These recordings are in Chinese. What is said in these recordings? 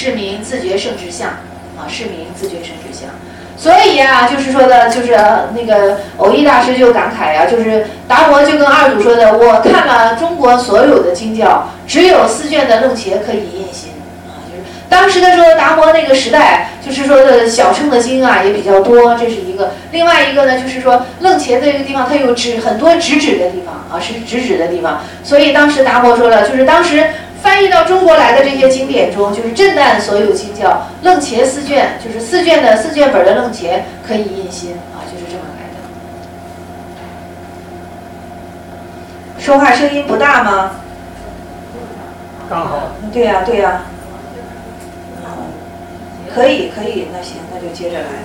是名自觉圣智相啊，是名自觉圣智相。所以啊，就是说的，就是那个偶益大师就感慨呀、就是达摩就跟二祖说的，我看了中国所有的经教，只有4卷的楞伽可以印心啊。就是当时的时候，达摩那个时代，就是说的小乘的经啊也比较多，这是一个。另外一个呢，就是说楞伽这个地方它有很多直指的地方啊，是直指的地方。所以当时达摩说了，就是当时翻译到中国来的这些经典中，就是震旦所有经教，楞伽4卷，就是4卷本的楞伽可以印心啊，就是这么来的。说话声音不大吗？ 刚好。 对呀、对呀、可以，那行，那就接着来。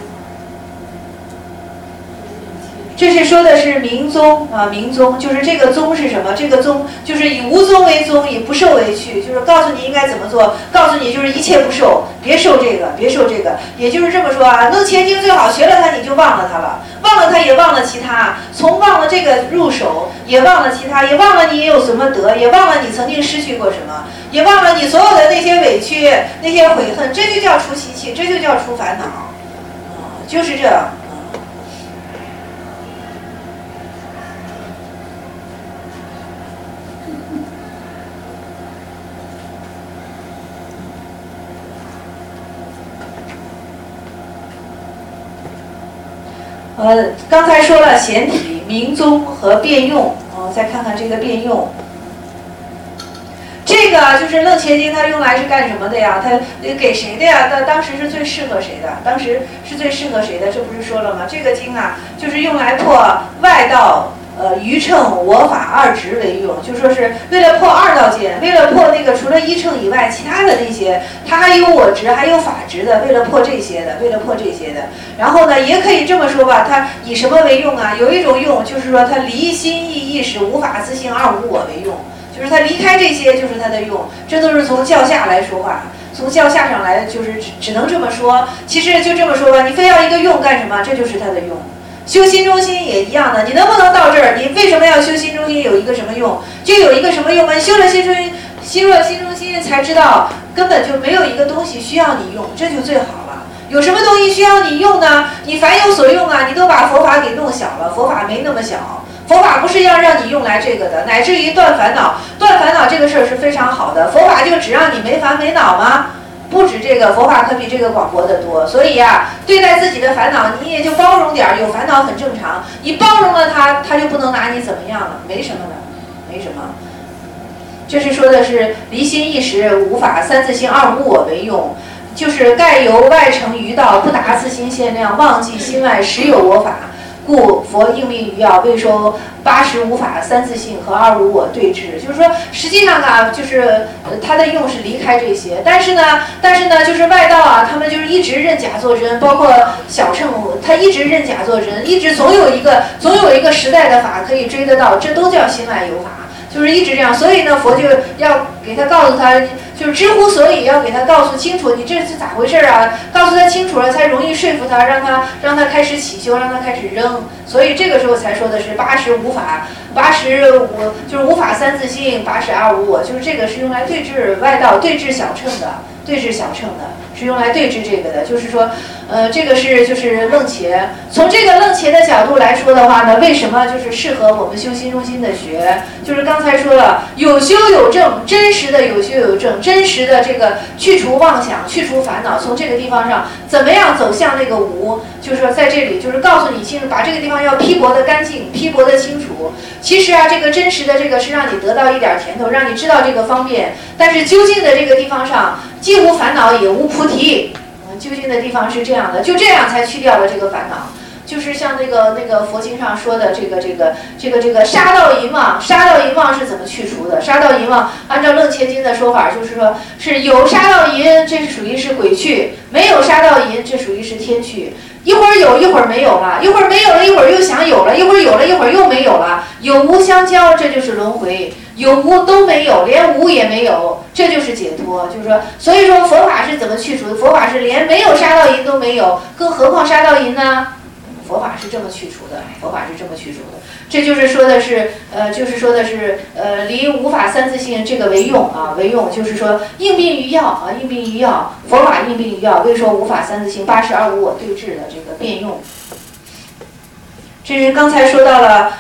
这是说的是明宗啊，明宗就是这个宗是什么？这个宗就是以无宗为宗，以不受为去，就是告诉你应该怎么做，告诉你就是一切不受，别受这个，别受这个。也就是这么说啊，楞伽经最好学了它，你就忘了它了，忘了它也忘了其他，从忘了这个入手，也忘了其他，也忘了你有什么德，也忘了你曾经失去过什么，也忘了你所有的那些委屈、那些悔恨，这就叫除习气，这就叫除烦恼，就是这。刚才说了显体、明宗和变用，再看看这个变用。这个就是楞伽经，它用来是干什么的呀？它给谁的呀？当时是最适合谁的？当时是最适合谁的？这不是说了吗？这个经啊，就是用来破外道。余乘我法2执为用，就说是为了破2道见，为了破那个除了一乘以外其他的那些，它还有我执，还有法执的，为了破这些的，为了破这些的。然后呢，也可以这么说吧，它以什么为用啊？有一种用就是说它离心意意识无法自性2无我为用，就是它离开这些就是它的用。这都是从教下来说话，从教下上来就是只能这么说。其实就这么说吧，你非要一个用干什么？这就是它的用。修心中心也一样的，你能不能到这儿？你为什么要修心中心？有一个什么用？就有一个什么用吗？修了心中心，修了心中心，才知道根本就没有一个东西需要你用，这就最好了。有什么东西需要你用呢？你凡有所用啊，你都把佛法给弄小了，佛法没那么小。佛法不是要让你用来这个的，乃至于断烦恼，断烦恼这个事儿是非常好的。佛法就只让你没烦没恼吗？不止这个，佛法可比这个广博得多。所以呀，对待自己的烦恼，你也就包容点儿，有烦恼很正常。你包容了它，它就不能拿你怎么样了，没什么的，没什么。这是说的是离心一时，无法3自性2无我为用，就是盖由外成于道，不达自心限量，忘记心外实有我法。故佛应命于要，未收80无法3自性和2无我对治。就是说，实际上啊，就是它的用是离开这些，但是呢，就是外道啊，他们就是一直认假作真，包括小乘，他一直认假作真，一直总有一个时代的法可以追得到，这都叫心外有法。就是一直这样，所以呢，佛就要给他告诉他，就是知乎所以，要给他告诉清楚，你这是咋回事啊？告诉他清楚了，才容易说服他，让他开始起修，让他开始扔。所以这个时候才说的是80无法，85就是无法3自性，80 2无我，就是这个是用来对治外道、对治小乘的，对治小乘的，是用来对治这个的。就是说，这个是就是楞伽。从这个楞伽的角度来说的话呢，为什么就是适合我们修心中心的学？就是刚才说了，有修有证，真实的有修有证，真实的这个去除妄想、去除烦恼，从这个地方上怎么样走向那个无？就是说在这里就是告诉你清楚，把这个地方要批驳的干净，批驳的清楚。其实啊，这个真实的这个是让你得到一点甜头，让你知道这个方便。但是究竟的这个地方上，既无烦恼也无菩提。究竟的地方是这样的，就这样才去掉了这个烦恼。就是像那个佛经上说的这个杀盗淫妄，杀盗淫妄是怎么去除的？杀盗淫妄按照楞伽经的说法，就是说是有杀盗淫，这是属于是鬼趣；没有杀盗淫，这属于是天趣。一会儿有，一会儿没有了，一会儿没有了，一会儿又想有了，一会儿有了，一会儿又没有了，有无相交，这就是轮回。有无都没有，连无也没有，这就是解脱。就是说，所以说佛法是怎么去除的？佛法是连没有杀盗淫都没有，更何况杀盗淫呢？ 佛法是这么去除的，佛法是这么去除的。这就是说的是，离无法三自性这个为用啊，为用就是说应病于药啊，应病于药，佛法应病于药，为说无法三自性80而无我对治的这个辩用。这是刚才说到了，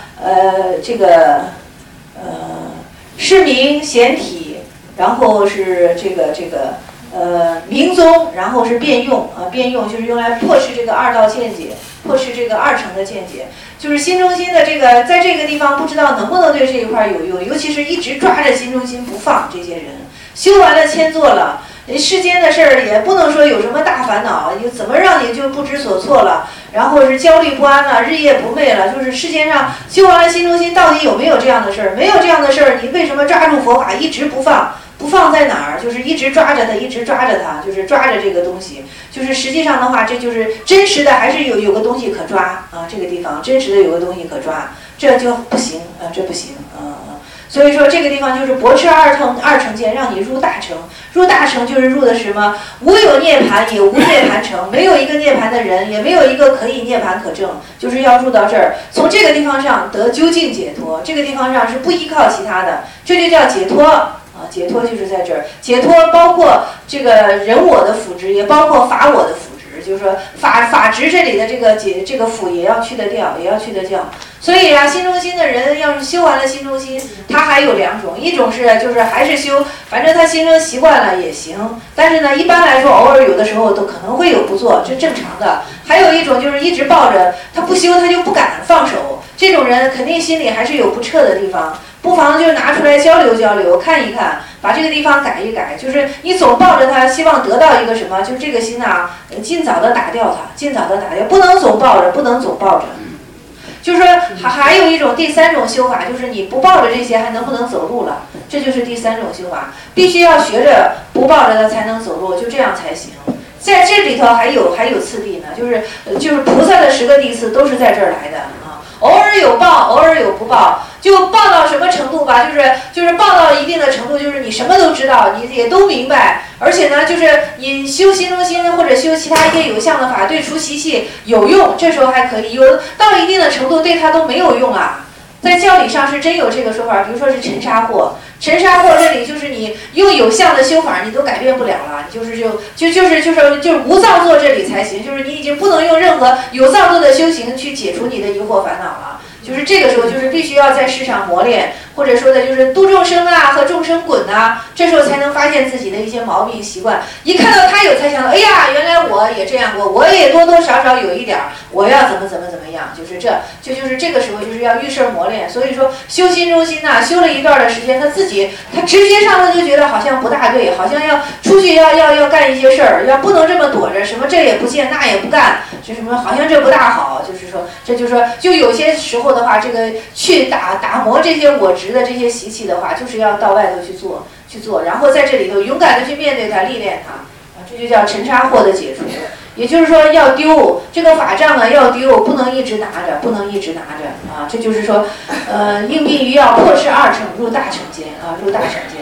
失明显体，然后是明宗，然后是辩用啊，辩用就是用来破斥这个二道见解，破斥这个二乘的见解，就是心中心的这个，在这个地方不知道能不能对这一块有用，尤其是一直抓着心中心不放，这些人修完了千座了，世间的事儿也不能说有什么大烦恼，你怎么让你就不知所措了，然后是焦虑不安了，日夜不寐了，就是世间上修完了心中心，到底有没有这样的事儿？没有这样的事儿，你为什么抓住佛法一直不放？不放在哪儿？就是一直抓着它，一直抓着它，就是抓着这个东西。就是实际上的话，这就是真实的，还是有个东西可抓啊。这个地方真实的有个东西可抓，这就不行啊，这不行啊。所以说这个地方就是驳斥二乘见，让你入大乘。入大乘就是入的什么？无有涅槃，也无涅槃乘，没有一个涅槃的人，也没有一个可以涅槃可证，就是要入到这儿，从这个地方上得究竟解脱。这个地方上是不依靠其他的，这就叫解脱。解脱就是在这儿，解脱包括这个人我的辅执，也包括法我的辅执，就是说法执这里的这个辅也要去得掉，也要去得掉。所以啊，心中心的人要是修完了心中心，他还有两种，一种是就是还是修，反正他心中习惯了也行，但是呢，一般来说偶尔有的时候都可能会有不做，这正常的。还有一种就是一直抱着他不修，他就不敢放手，这种人肯定心里还是有不彻的地方。不妨就拿出来交流交流，看一看，把这个地方改一改。就是你总抱着它，希望得到一个什么？就是这个心啊，尽早的打掉它，尽早的打掉，不能总抱着，不能总抱着。就是说还有一种第三种修法，就是你不抱着这些还能不能走路了？这就是第三种修法，必须要学着不抱着它才能走路，就这样才行。在这里头还有次第呢，就是菩萨的10个弟子都是在这儿来的啊。偶尔有抱，偶尔有不抱，就抱到什么程度吧，就是抱到一定的程度，就是你什么都知道，你也都明白，而且呢，就是你修心中心或者修其他一些有相的法，对除习气有用，这时候还可以；有到一定的程度，对它都没有用啊。在教理上是真有这个说法，比如说是尘沙惑，尘沙惑这里就是你用有相的修法，你都改变不了了，就是无造作这里才行，就是你已经不能用任何有造作的修行去解除你的疑惑烦恼了。就是这个时候，就是必须要在世上磨练，或者说的就是度众生啊，和众生滚啊，这时候才能发现自己的一些毛病习惯。一看到他有，才想到，哎呀，原来我也这样过，我也多多少少有一点，我要怎么样，就是就是这个时候就是要遇事磨练。所以说修心中心呐，修了一段的时间，他直觉上他就觉得好像不大对，好像要出去要干一些事儿，要不能这么躲着，什么这也不见那也不干，这什么好像这不大好，就是说这就是说就有些时候的话，这个去打磨这些我执的这些习气的话，就是要到外头去做，然后在这里头勇敢的去面对它，历练它，这就叫尘沙惑的解除。也就是说要丢这个法杖啊，要丢，不能一直拿着啊。这就是说，应病于药，破斥二乘，入大乘间啊，入大乘间。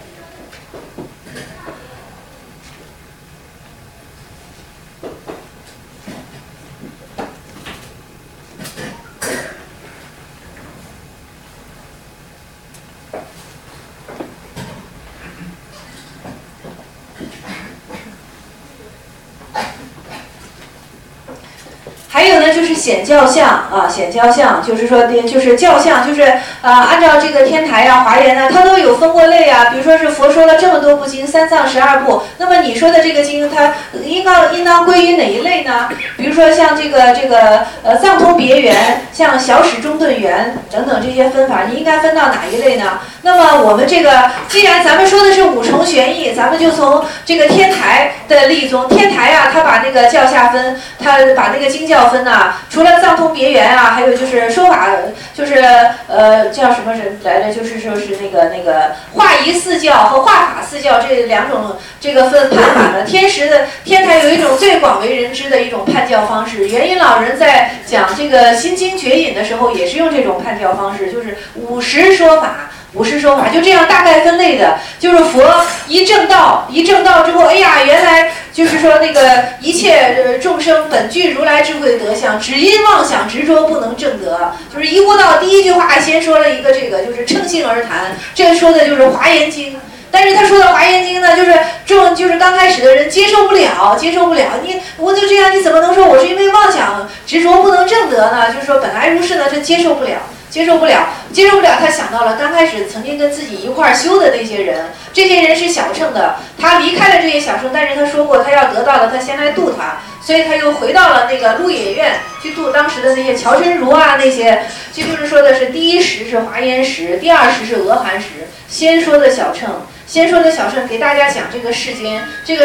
还有呢，就是显教相啊，显教相就是说，就是教相，就是按照这个天台啊、华严啊，它都有分过类啊。比如说是佛说了这么多部经，三藏12部，那么你说的这个经，它应当归于哪一类呢？比如说像这个藏通别圆，像小始中顿圆等等这些分法，你应该分到哪一类呢？那么我们这个，既然咱们说的是五重玄义，咱们就从这个天台的立宗，天台啊，他把那个教下分，他把那个经教分呐，除了藏通别圆啊，还有就是说法，就是叫什么人来着？就是说是那个化仪四教和化法四教这两种这个判法呢。天台有一种最广为人知的一种判教方式，元音老人在讲这个心经绝引的时候，也是用这种判教方式，就是50说法。50说法就这样大概分类的，就是佛一证道之后，哎呀，原来就就是说那个一切众生本具如来智慧德相，只因妄想执着不能证得。就是一悟道第一句话先说了一个这个，就是乘性而谈，这个说的就是《华严经》。但是他说的《华严经》呢，就是刚开始的人接受不了，我就这样，你怎么能说我是因为妄想执着不能证得呢？就是说本来如是呢，这接受不了。他想到了刚开始曾经跟自己一块儿修的那些人，这些人是小乘的，他离开了这些小乘，但是他说过他要得到了，他先来度他，所以他又回到了那个鹿野苑去度当时的那些乔真如啊那些。这就是说的是第一识是华严识，第二识是阿含识。先说的小乘给大家讲这个世间，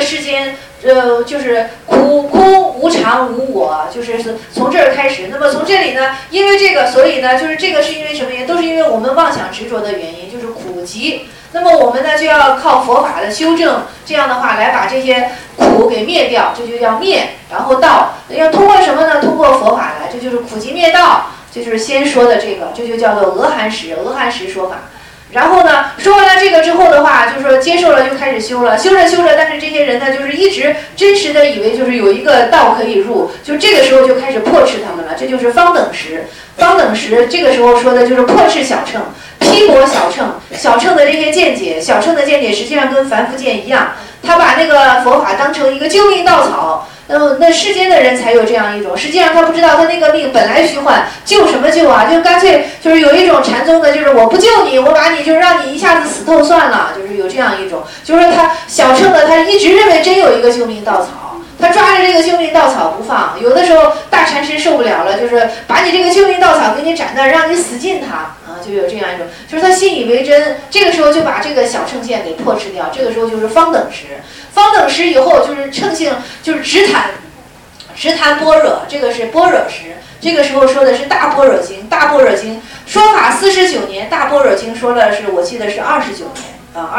就是苦空无常无我，就是从这儿开始。那么从这里呢，因为这个，所以呢，就是这个是因为什么原因？都是因为我们妄想执着的原因，就是苦集。那么我们呢就要靠佛法的修正，这样的话来把这些苦给灭掉，这就叫灭。然后道要通过什么呢？通过佛法来，这就是苦集灭道，这就是先说的这个，这就叫做阿含识说法。然后呢，说完了这个之后的话，就是说接受了就开始修了，修着，但是这些人呢，就是一直真实的以为就是有一个道可以入，就这个时候就开始破斥他们了，这就是方等识。这个时候说的就是破斥小乘，批驳小乘的这些见解，实际上跟凡夫见一样，他把那个佛法当成一个救命稻草。那世间的人才有这样一种，实际上他不知道他那个命本来虚幻，救什么救啊？就干脆就是有一种禅宗的，就是我不救你，我把你就让你一下子死透算了，就是有这样一种，就是说他小乘的他一直认为真有一个救命稻草，他抓着这个救命稻草不放，有的时候大禅师受不了了，就是把你这个救命稻草给你斩断，让你死尽它啊，就有这样一种，就是他信以为真，这个时候就把这个小乘见给破斥掉，这个时候就是方等识。方等识以后就是乘性，就是直谈般若，这个是般若识。这个时候说的是大般若经，说法49年，大般若经说的是我记得是29年啊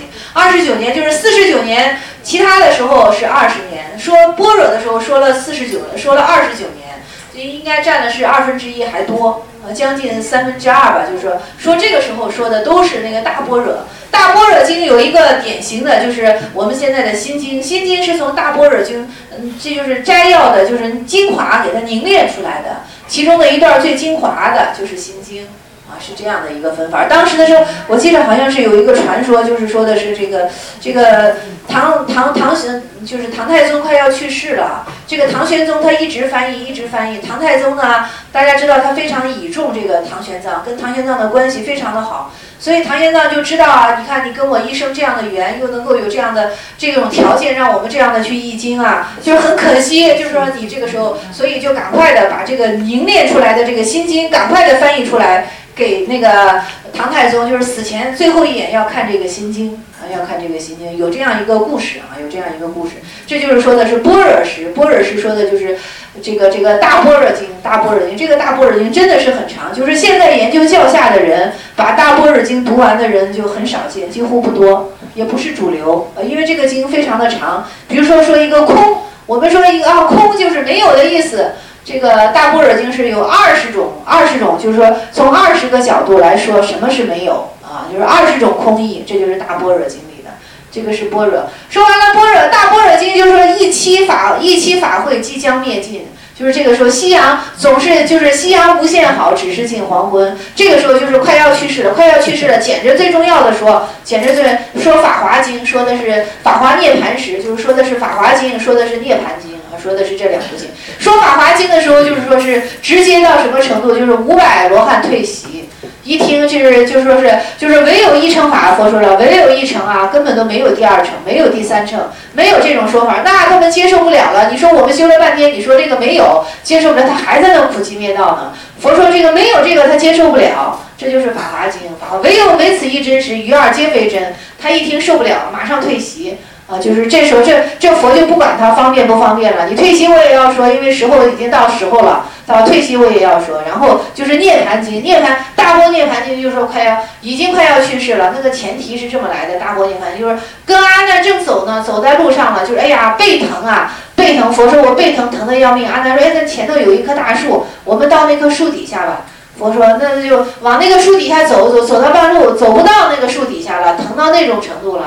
，29年就是49年，其他的时候是20年。说般若的时候说了29年，应该占的是1/2还多，将近2/3吧。就是说这个时候说的都是那个大般若。大般若经有一个典型的，就是我们现在的心经，心经是从大般若经，这就是摘要的，就是精华给它凝练出来的。其中的一段最精华的就是心经啊，是这样的一个分法。当时的时候，我记得好像是有一个传说，就是说的是这个就是唐太宗快要去世了，这个唐玄宗他一直翻译。唐太宗呢，大家知道他非常倚重这个唐玄奘，跟唐玄奘的关系非常的好。所以唐玄奘就知道啊，你看你跟我一生这样的缘，又能够有这样的这种条件，让我们这样的去译经啊，就是很可惜，就是说你这个时候，所以就赶快的把这个凝练出来的这个心经，赶快的翻译出来，给那个唐太宗，就是死前最后一眼要看这个心经啊，有这样一个故事啊，这就是说的是般若识说的就是这个大般若经，这个大般若经真的是很长，就是现在研究教下的人把大般若经读完的人就很少见，几乎不多，也不是主流，因为这个经非常的长。比如说一个空，我们说一个空就是没有的意思。这个大般若经是有20种，就是说从20个角度来说什么是没有啊，就是20种空义，这就是大般若经里的，这个是般若。说完了般若，大般若经就是说一期法会即将灭尽。就是这个时候，夕阳总是就是夕阳无限好，只是近黄昏。这个时候就是快要去世了。捡着最重要的说法华经，说的是法华涅盘时，就是说的是法华经，说的是涅盘经，说的是这2部经。说法华经的时候，就是说是直接到什么程度，就是500罗汉退席。一听就是唯有一乘法，佛说了，唯有一乘啊，根本都没有第2乘，没有第3乘，没有这种说法，那他们接受不了了。你说我们修了半天，你说这个没有，接受不了，他还在那苦集灭道呢。佛说这个没有这个他接受不了，这就是法华经，唯有唯此一真实，余二皆非真。他一听受不了，马上退席。就是这时候这佛就不管他方便不方便了，你退席我也要说，因为时候已经到时候了，退席我也要说。然后就是涅盘经，大般涅盘经就是说已经快要去世了，那个前提是这么来的。大般涅盘就是跟阿难正走呢，走在路上了，就是哎呀背疼啊，背疼。佛说我背疼疼得要命。阿难说那前头有一棵大树，我们到那棵树底下吧。佛说那就往那个树底下走到半路，走不到那个树底下了，疼到那种程度了。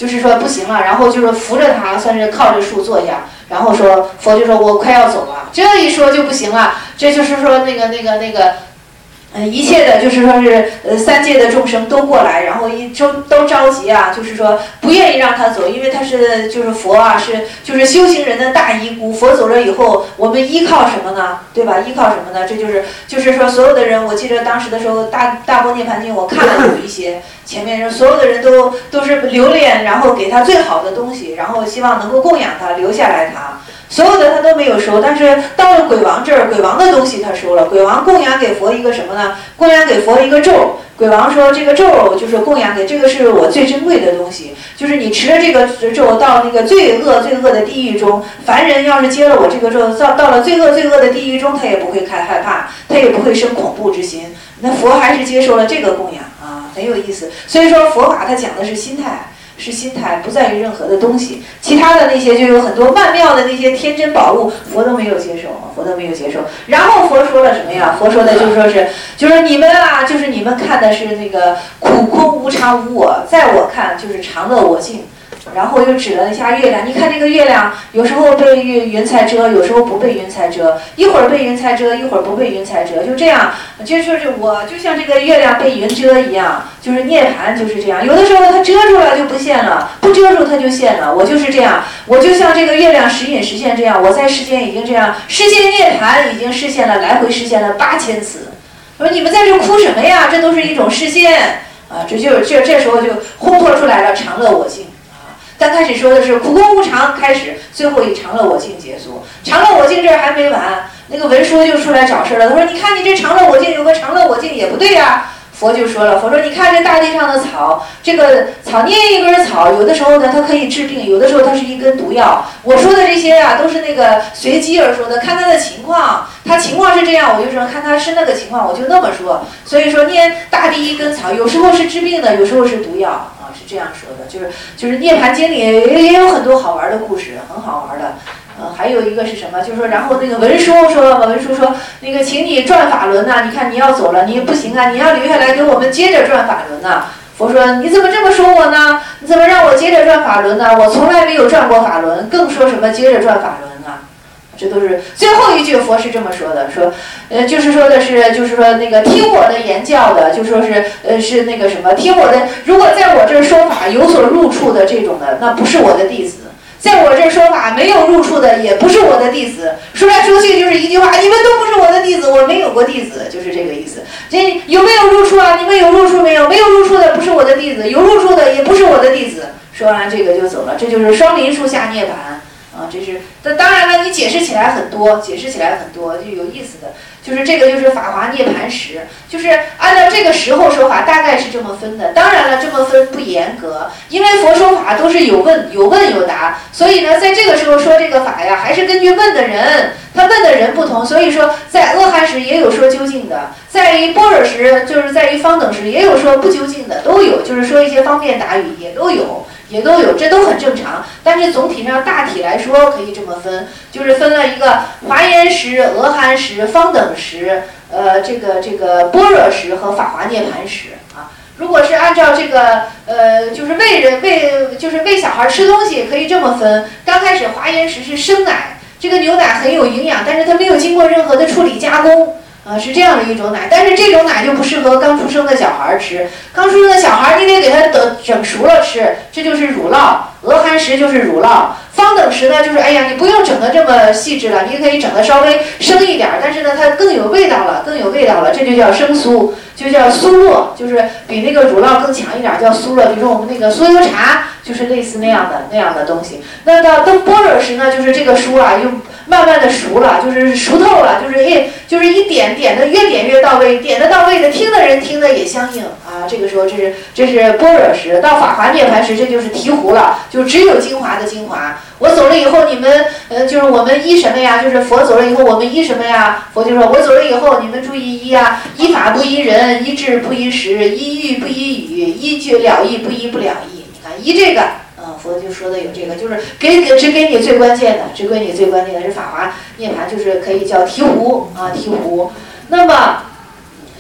就是说不行了，然后就是扶着他，算是靠着树坐下，然后说佛就说我快要走了，这一说就不行了，这就是说那个。一切的，就是说是三界的众生都过来，然后都着急啊，就是说不愿意让他走，因为他是就是佛啊，就是修行人的大依孤。佛走了以后，我们依靠什么呢？对吧？依靠什么呢？这就是说所有的人，我记得当时的时候，大般涅槃经我看了有一些，前面所有的人都是留恋，然后给他最好的东西，然后希望能够供养他，留下来他。所有的他都没有收，但是到了鬼王这儿，鬼王的东西他收了。鬼王供养给佛一个什么呢？供养给佛一个咒。鬼王说这个咒就是供养给这个是我最珍贵的东西，就是你持了这个咒到那个最恶的地狱中，凡人要是接了我这个咒，到了最恶的地狱中，他也不会害怕，他也不会生恐怖之心。那佛还是接受了这个供养啊，很有意思。所以说佛法它讲的是心态。是心态，不在于任何的东西，其他的那些就有很多曼妙的那些天真宝物，佛都没有接受，佛都没有接受。然后佛说了什么呀？佛说的就是说就是你们啊，就是你们看的是那个苦空无常无我，在我看就是常乐我净。然后又指了一下月亮，你看这个月亮，有时候被云彩遮，有时候不被云彩遮，一会儿被云彩遮，一会儿不被云彩遮，就这样，就是我就像这个月亮被云遮一样，就是涅槃就是这样，有的时候它遮住了就不现了，不遮住它就现了，我就是这样，我就像这个月亮时隐时现这样，我在世间已经这样，世界涅槃已经实现了，来回实现了8000次。说你们在这哭什么呀？这都是一种实现啊，这时候就烘托出来了常乐我净。刚开始说的是苦空无常开始，最后以常乐我净结束。常乐我净这儿还没完，那个文殊就出来找事了。他说：“你看你这常乐我净有个常乐我净也不对呀。”佛就说了，佛说：“你看这大地上的草，这个草捏一根草，有的时候呢它可以治病，有的时候它是一根毒药。我说的这些啊，都是那个随机而说的，看他的情况，他情况是这样，我就说看他是那个情况，我就那么说。所以说捏大地一根草，有时候是治病的，有时候是毒药。”是这样说的，就是涅槃经里也有很多好玩的故事，很好玩的。还有一个是什么？就是说，然后那个文殊说，那个请你转法轮呐、你看你要走了，你不行啊，你要留下来给我们接着转法轮呐、佛说你怎么这么说我呢？你怎么让我接着转法轮呢？我从来没有转过法轮，更说什么接着转法轮呢？这都是最后一句，佛是这么说的，说，就是说的是，就是说那个听我的言教的，就说是，是那个什么，听我的，如果在我这儿说法有所入处的这种的，那不是我的弟子；在我这儿说法没有入处的，也不是我的弟子。说来说去就是一句话，你们都不是我的弟子，我没有过弟子，就是这个意思。这有没有入处啊？你们有入处没有？没有入处的不是我的弟子，有入处的也不是我的弟子。说完这个就走了，这就是双林树下涅槃。这是，当然了，你解释起来很多，就有意思的，就是这个就是法华涅槃时，就是按照这个时候说法，大概是这么分的。当然了，这么分不严格，因为佛说法都是有问有答，所以呢，在这个时候说这个法呀，还是根据问的人，他问的人不同，所以说在阿含时也有说究竟的，在于般若时，就是在于方等时也有说不究竟的，都有，就是说一些方便答语也都有。这都很正常，但是总体上大体来说可以这么分，就是分了一个华严时、阿含时、方等时，这个般若时和法华涅槃时啊。如果是按照这个就是喂小孩吃东西，可以这么分。刚开始华严时是生奶，这个牛奶很有营养，但是它没有经过任何的处理加工。是这样的一种奶，但是这种奶就不适合刚出生的小孩吃。刚出生的小孩，你得给他整熟了吃，这就是乳酪。阿含时就是乳酪，方等时呢，就是哎呀，你不用整得这么细致了，你可以整得稍微生一点，但是呢，它更有味道了，这就叫生酥，就叫酥酪，就是比那个乳酪更强一点，叫酥酪。比如说我们那个酥油茶，就是类似那样的东西。那到般若时呢，就是这个酥啊，又慢慢的熟了，就是熟透了，就是一点的越点越到位，点的到位的，听的人听的也相应啊。这个时候这是般若时，到法华涅槃时，这就是醍醐了，就只有精华的精华。我走了以后，你们就是我们依什么呀？就是佛走了以后，我们依什么呀？佛就说，我走了以后，你们注意依啊，依法不依人，依智不依时，依欲不依语，依觉了义不依不了义。你看依这个。佛就说的有这个，就是只给你最关键的是法华涅槃，就是可以叫醍醐啊，醍醐。那么，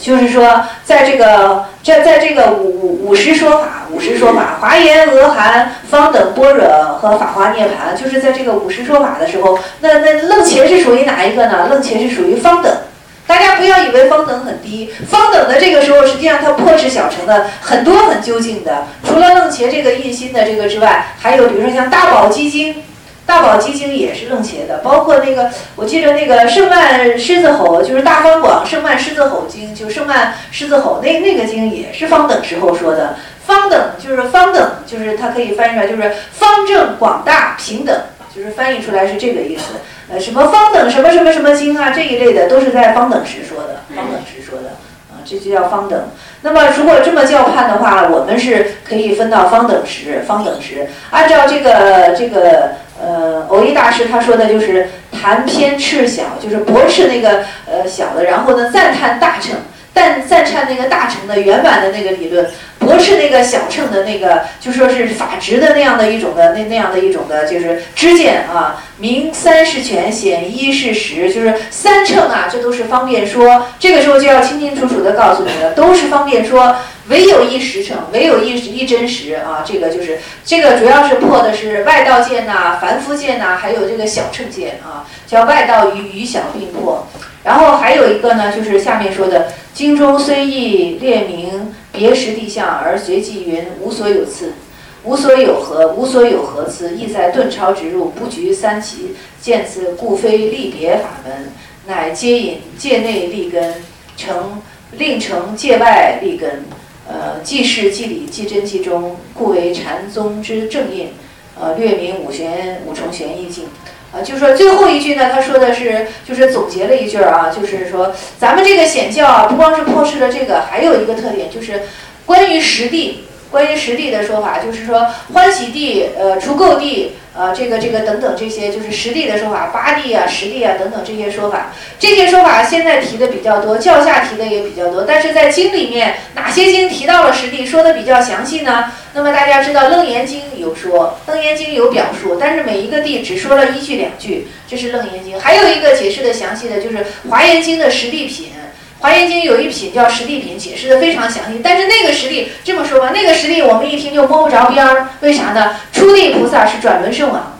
就是说，在这个五十说法，华严、阿含、方等、般若和法华涅槃，就是在这个五十说法的时候，那楞伽是属于哪一个呢？楞伽是属于方等。大家不要以为方等很低，方等的这个时候，实际上它破斥小乘的很多很究竟的。除了楞伽这个印心的这个之外，还有比如说像大宝积经。大宝积经也是楞伽的，包括那个我记得那个圣曼狮子吼，就是大方广圣曼狮子吼经，就圣曼狮子吼那个经也是方等时候说的。方等就是它可以翻译出来就是方正广大平等，就是翻译出来是这个意思。什么方等什么什么什么经啊这一类的都是在方等时说的，这就叫方等。那么如果这么教判的话，我们是可以分到方等时。按照这个藕益大师他说的就是谈偏斥小，就是驳斥那个小的，然后呢赞叹大乘，赞叹那个大乘的圆满的那个理论，驳斥那个小乘的那个就说是法执的那样的一种的那样的一种的就是知见啊。明三是全，显一是实，就是三乘啊，这都是方便说。这个时候就要清清楚楚的告诉你了，都是方便说，唯有一实乘，唯有一真实啊。这个主要是破的是外道见呐、凡夫见呐，还有这个小乘见啊，叫外道与小并破。然后还有一个呢，就是下面说的经中虽亦列明别实地相，而随即云无所有次。无所有何次，意在顿超直入，不局三奇，见此故非立别法门，乃皆引界内立根，令成界外立根。既是既理既真既中，故为禅宗之正印。略明五重玄义境。就是说最后一句呢，他说的是就是总结了一句啊，就是说咱们这个显教啊，不光是破斥了这个，还有一个特点就是关于实地的说法，就是说欢喜地、除垢地、这个等等这些，就是实地的说法，八地啊、十地啊等等这些说法。这些说法现在提的比较多，教下提的也比较多，但是在经里面哪些经提到了实地，说的比较详细呢？那么大家知道《楞严经》有说，《楞严经》有表述，但是每一个地只说了一句两句，这是《楞严经》。还有一个解释的详细的就是《华严经》的实地品。华严经有一品叫实地品，解释的非常详细。但是那个实地这么说吧，那个实地我们一听就摸不着边儿，为啥呢？初地菩萨是转轮圣王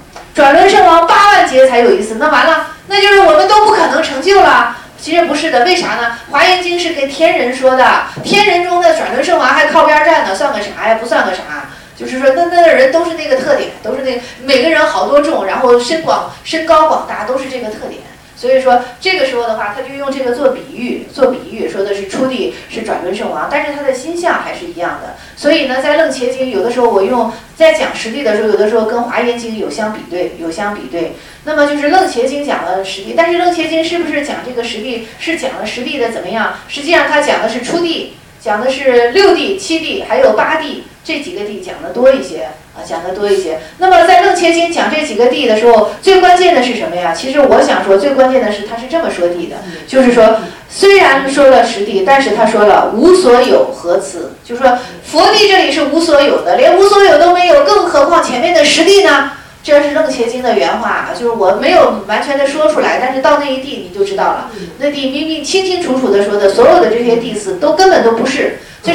8万劫才有一次，那完了，那就是我们都不可能成就了。其实不是的，为啥呢？华严经是给天人说的，天人中的转轮圣王还靠边站呢，算个啥呀？不算个啥。就是说，那人都是那个特点，都是那个每个人好多众，然后身高广大，都是这个特点。所以说这个时候的话，他就用这个做比喻，说的是初地是转轮圣王，但是他的心相还是一样的。所以呢，在楞伽经有的时候我用在讲实地的时候，有的时候跟华严经有相比对。那么就是楞伽经讲了实地，但是楞伽经是不是讲这个实地是讲了实地的怎么样？实际上他讲的是初地，讲的是6地、7地还有8地。这几个地讲的多一些那么在楞伽经讲这几个地的时候，最关键的是什么呀？其实我想说，最关键的是他是这么说地的，就是说虽然说了实地，但是他说了无所有何此，就是说佛地这里是无所有的，连无所有都没有，更何况前面的实地呢？这是楞伽经的原话，就是我没有完全的说出来，但是到那一地你就知道了，那地明明清清楚楚的说的，所有的这些地次都根本都不是。